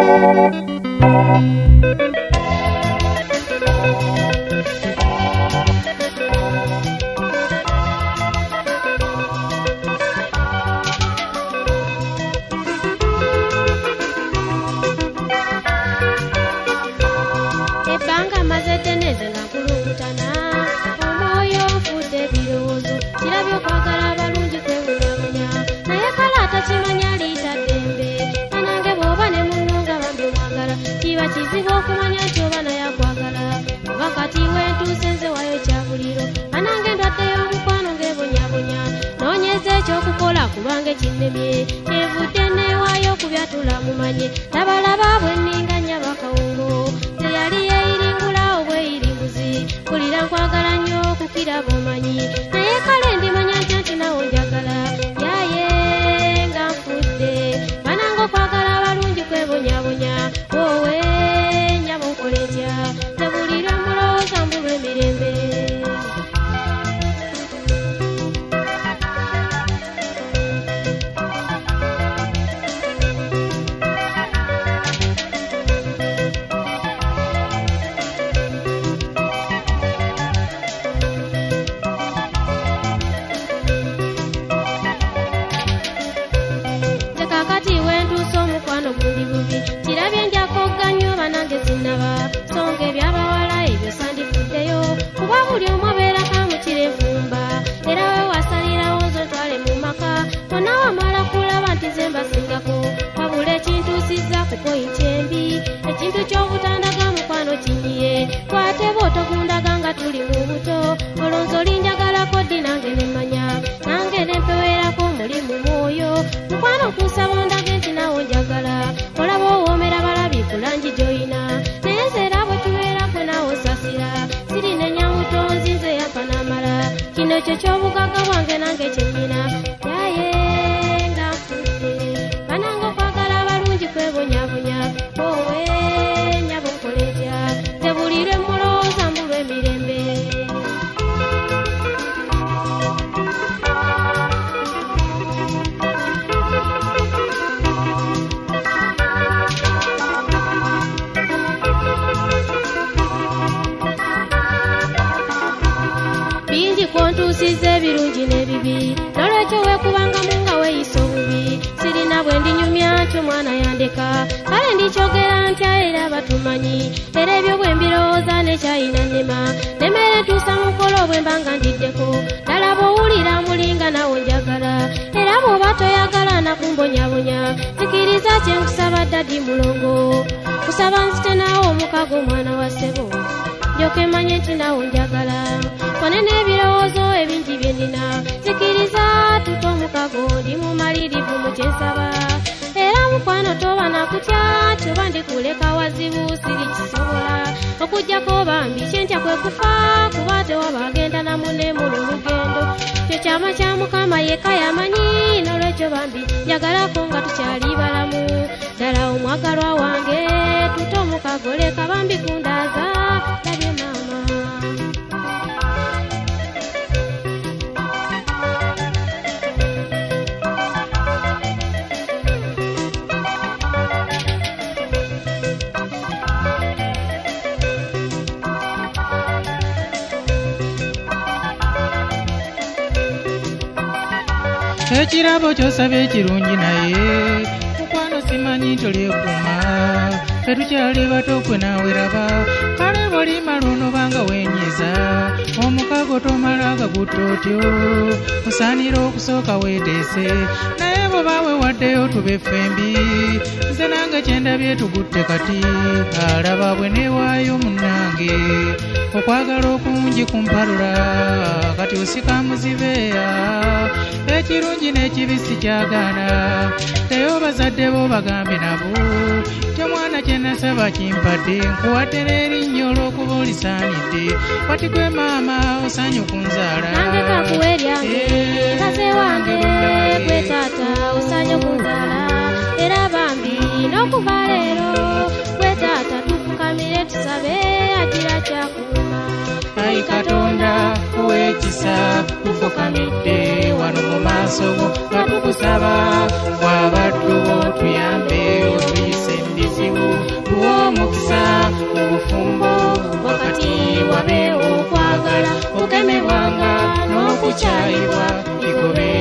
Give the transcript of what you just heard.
Ekirabo ky'osabye ekirungi naye mukwano simanyi tolyekuuma tetukyali bato kwe naawe raba kale bw'olimala onobanga weenyiza omukago tomala gagutta otyo osaanira okusooka weeteese naye bw'oba weewaddeyo tube ffembi nze nange kyendabye tugutte kati alaba bwe neewaayo munnange okwagala okungi kumpalula kati osika muzibeeya ekirungi n'ekibisi kyagaana teyo bazadde bo bagambe nabo kyomwana kye nasaba kimpadde nkuwadde n'erinnya olw'okuba olisaanidde kati gwe maama osaanye okunzaala nange kakuwa eryange kaze wange gwe taata osaanye okunzaala era bambi n'okuva leero gwe taata tufukamire tusabe agira kyakuuma ayi katonda kuwekisa tufukamidde wano mu maaso nga tukusaba mwabaddu bo tuyambe otuyise mu bizibu tuwa omukisa mu bufumbo wakati wabeewo okwagala okemebwanga n'okukyayibwa kigobe